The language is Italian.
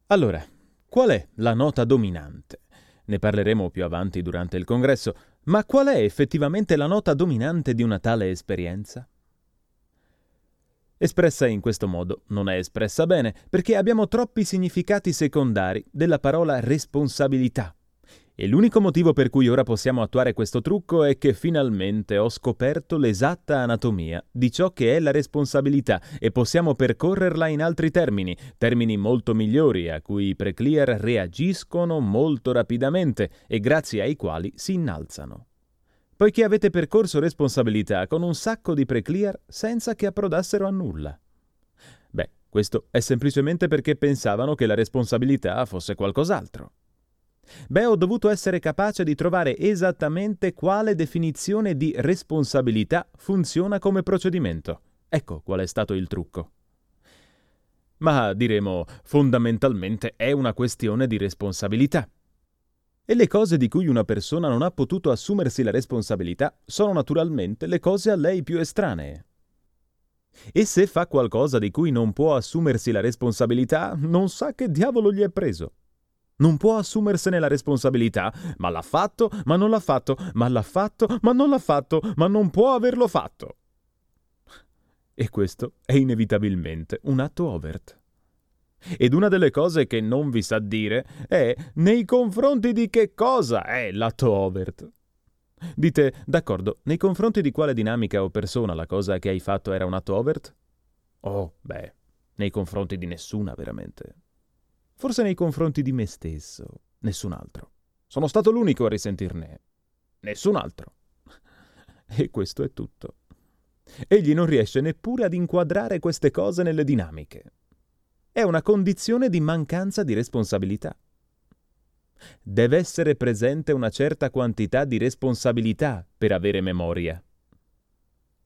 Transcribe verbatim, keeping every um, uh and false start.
Allora, qual è la nota dominante? Ne parleremo più avanti durante il congresso, ma qual è effettivamente la nota dominante di una tale esperienza? Espressa in questo modo non è espressa bene perché abbiamo troppi significati secondari della parola responsabilità. E l'unico motivo per cui ora possiamo attuare questo trucco è che finalmente ho scoperto l'esatta anatomia di ciò che è la responsabilità e possiamo percorrerla in altri termini, termini molto migliori a cui i preclear reagiscono molto rapidamente e grazie ai quali si innalzano. Poiché avete percorso responsabilità con un sacco di preclear senza che approdassero a nulla. Beh, questo è semplicemente perché pensavano che la responsabilità fosse qualcos'altro. Beh, ho dovuto essere capace di trovare esattamente quale definizione di responsabilità funziona come procedimento. Ecco qual è stato il trucco. Ma diremo, fondamentalmente è una questione di responsabilità. E le cose di cui una persona non ha potuto assumersi la responsabilità sono naturalmente le cose a lei più estranee. E se fa qualcosa di cui non può assumersi la responsabilità, non sa che diavolo gli è preso. Non può assumersene la responsabilità, ma l'ha fatto, ma non l'ha fatto, ma l'ha fatto, ma non l'ha fatto, ma non può averlo fatto. E questo è inevitabilmente un atto overt. Ed una delle cose che non vi sa dire è nei confronti di che cosa è l'atto overt. Dite, d'accordo, nei confronti di quale dinamica o persona la cosa che hai fatto era un atto overt? Oh, beh, nei confronti di nessuna, veramente. Forse nei confronti di me stesso, nessun altro. Sono stato l'unico a risentirne. Nessun altro. E questo è tutto. Egli non riesce neppure ad inquadrare queste cose nelle dinamiche. È una condizione di mancanza di responsabilità. Deve essere presente una certa quantità di responsabilità per avere memoria.